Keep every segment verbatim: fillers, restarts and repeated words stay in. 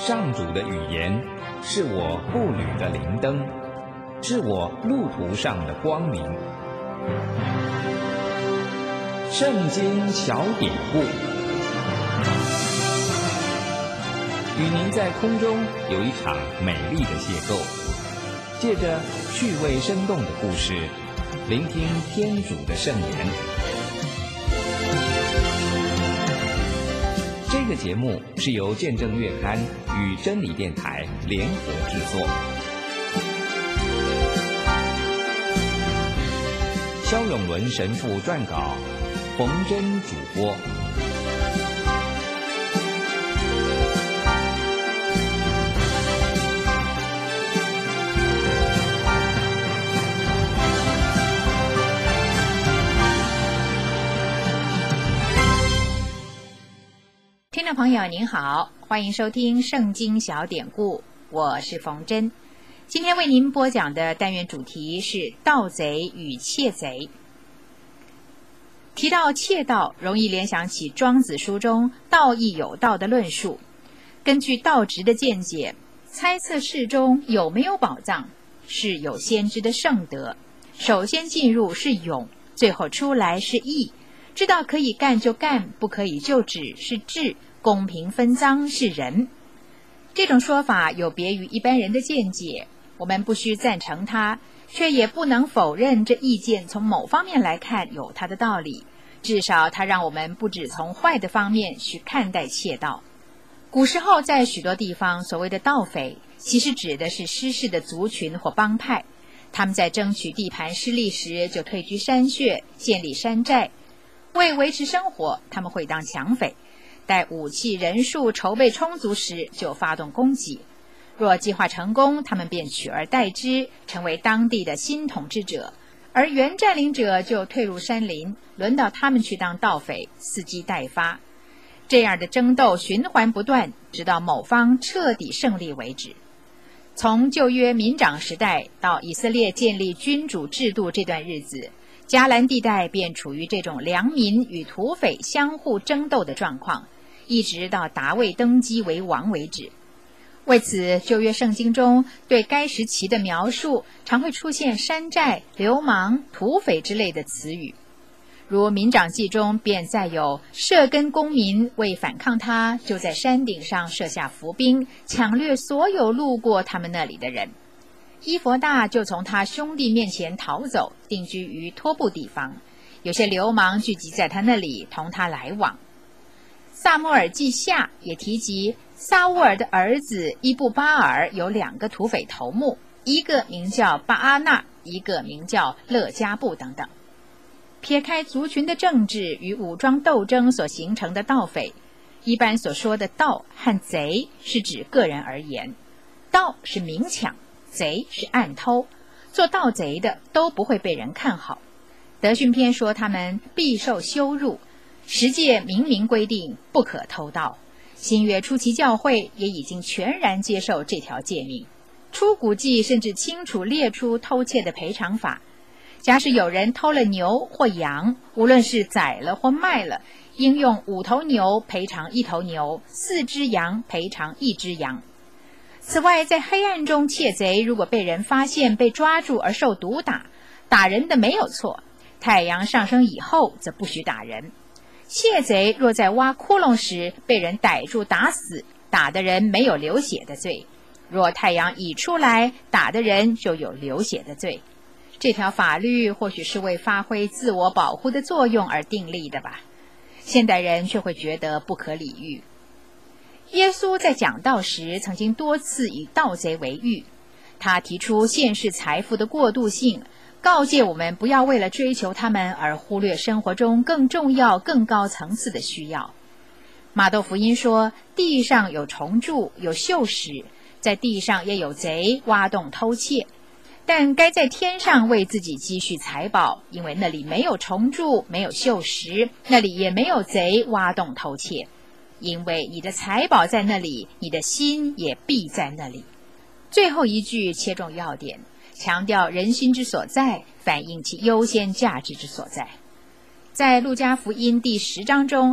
上主的语言是我步履的灵灯，是我路途上的光明。圣经小典故，与您在空中有一场美丽的邂逅，借着趣味生动的故事，聆听天主的圣言。这个节目是由见证月刊与真理电台联合制作。萧永伦神父撰稿，冯真主播。 听众朋友您好，欢迎收听圣经小典故，我是冯真。今天为您播讲的单元主题是盗贼与窃贼。提到窃盗，容易联想起庄子书中道义有道的论述。根据道直的见解，猜测室中有没有宝藏，是有先知的圣德。首先进入是勇，最后出来是义。知道可以干就干，不可以就止是智，公平分赃是仁。这种说法有别于一般人的见解，我们不需赞成它，却也不能否认这意见从某方面来看有它的道理，至少它让我们不只从坏的方面去看待窃盗。古时候在许多地方，所谓的盗匪其实指的是失势的族群或帮派，他们在争取地盘失利时就退居山穴，建立山寨。为维持生活，他们会当抢匪，待武器人数筹备充足时就发动攻击。若计划成功，他们便取而代之，成为当地的新统治者，而原占领者就退入山林，轮到他们去当盗匪，伺机待发。这样的争斗循环不断，直到某方彻底胜利为止。从旧约民长时代到以色列建立君主制度这段日子，迦南地带便处于这种良民与土匪相互争斗的状况，一直到达卫登基为王为止。为此，旧约圣经中对该时期的描述常会出现山寨、流氓、土匪之类的词语。如民长记中便载有设根公民为反抗他，就在山顶上设下伏兵，抢掠所有路过他们那里的人。伊弗大就从他兄弟面前逃走，定居于托布地方，有些流氓聚集在他那里，同他来往。撒母耳记下也提及撒乌尔的儿子伊布巴尔有两个土匪头目，一个名叫巴阿纳，一个名叫勒加布等等。撇开族群的政治与武装斗争所形成的盗匪，一般所说的盗和贼是指个人而言。盗是明抢，贼是暗偷，做盗贼的都不会被人看好。德训篇说他们必受羞辱，十诫明明规定不可偷盗。新约初期教会也已经全然接受这条诫命，出谷记甚至清楚列出偷窃的赔偿法。假使有人偷了牛或羊，无论是宰了或卖了，应用五头牛赔偿一头牛，四只羊赔偿一只羊。此外，在黑暗中窃贼如果被人发现被抓住而受毒打，打人的没有错，太阳上升以后则不许打人。窃贼若在挖窟窿时被人逮住打死，打的人没有流血的罪；若太阳已出来，打的人就有流血的罪。这条法律或许是为发挥自我保护的作用而订立的吧，现代人却会觉得不可理喻。耶稣在讲道时曾经多次以盗贼为喻，他提出现世财富的过渡性，告诫我们不要为了追求他们而忽略生活中更重要更高层次的需要。马窦福音说，地上有虫蛀，有锈蚀，在地上也有贼挖洞偷窃，但该在天上为自己积蓄财宝，因为那里没有虫蛀，没有锈蚀，那里也没有贼挖洞偷窃。因为你的财宝在那里，你的心也必在那里。最后一句切中要点，强调人心之所在，反映其优先价值之所在。在路加福音第十章中，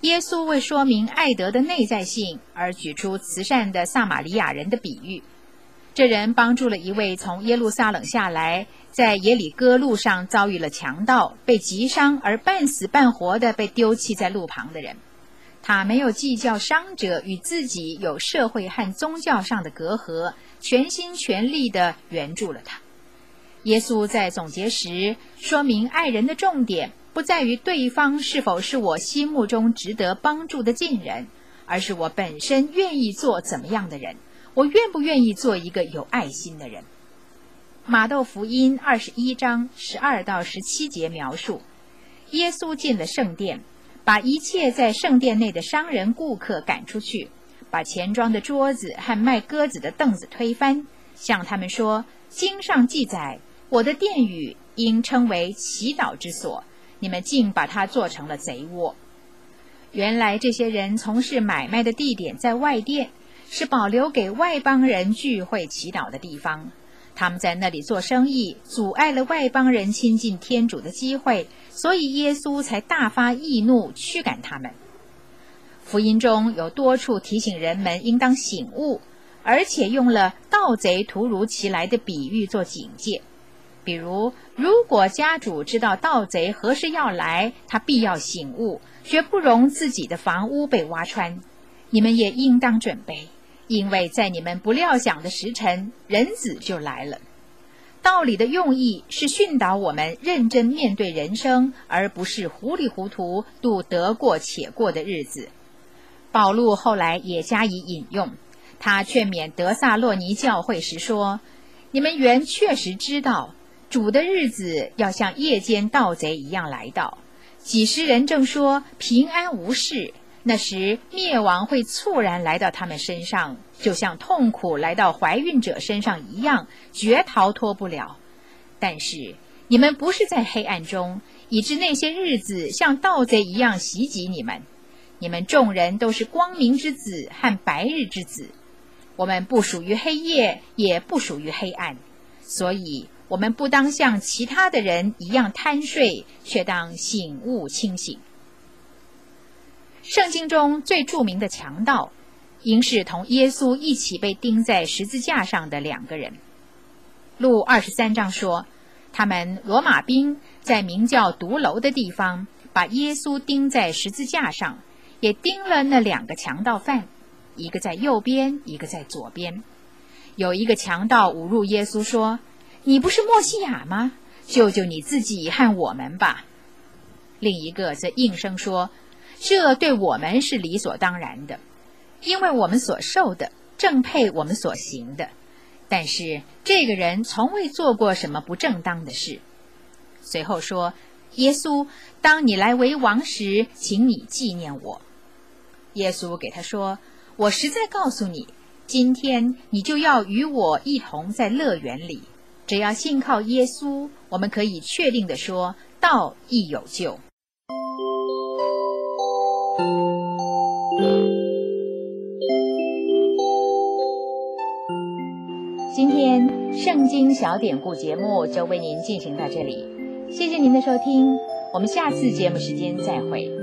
耶稣为说明爱德的内在性而举出慈善的撒玛利亚人的比喻。这人帮助了一位从耶路撒冷下来，在耶里哥路上遭遇了强盗，被击伤而半死半活的被丢弃在路旁的人。他没有计较伤者与自己有社会和宗教上的隔阂，全心全力地援助了他。耶稣在总结时说明，爱人的重点不在于对方是否是我心目中值得帮助的近人，而是我本身愿意做怎么样的人，我愿不愿意做一个有爱心的人。马窦福音二十一章十二到十七节描述，耶稣进了圣殿，把一切在圣殿内的商人顾客赶出去，把钱庄的桌子和卖鸽子的凳子推翻，向他们说，经上记载，我的殿宇应称为祈祷之所，你们竟把它做成了贼窝。原来这些人从事买卖的地点在外殿，是保留给外邦人聚会祈祷的地方。他们在那里做生意，阻碍了外邦人亲近天主的机会，所以耶稣才大发义怒，驱赶他们。福音中有多处提醒人们应当醒悟，而且用了盗贼突如其来的比喻做警戒。比如，如果家主知道盗贼何时要来，他必要醒悟，绝不容自己的房屋被挖穿。你们也应当准备，因为在你们不料想的时辰，人子就来了。道理的用意是训导我们认真面对人生，而不是糊里糊涂度得过且过的日子。保禄后来也加以引用，他劝勉得撒洛尼教会时说，你们原确实知道，主的日子要像夜间盗贼一样来到，几十人正说平安无事，那时灭亡会猝然来到他们身上，就像痛苦来到怀孕者身上一样，绝逃脱不了。但是你们不是在黑暗中，以致那些日子像盗贼一样袭击你们。你们众人都是光明之子和白日之子，我们不属于黑夜，也不属于黑暗，所以我们不当像其他的人一样贪睡，却当醒悟清醒。圣经中最著名的强盗，应是同耶稣一起被钉在十字架上的两个人。路二十三章说，他们罗马兵在名叫独楼的地方，把耶稣钉在十字架上，也钉了那两个强盗犯，一个在右边，一个在左边。有一个强盗侮辱耶稣说，你不是默西亚吗？救救你自己和我们吧。另一个则应声说，这对我们是理所当然的，因为我们所受的正配我们所行的，但是这个人从未做过什么不正当的事。随后说，耶稣，当你来为王时，请你纪念我。耶稣给他说，我实在告诉你，今天你就要与我一同在乐园里。只要信靠耶稣，我们可以确定地说，道亦有救。今天圣经小典故节目就为您进行到这里，谢谢您的收听，我们下次节目时间再会。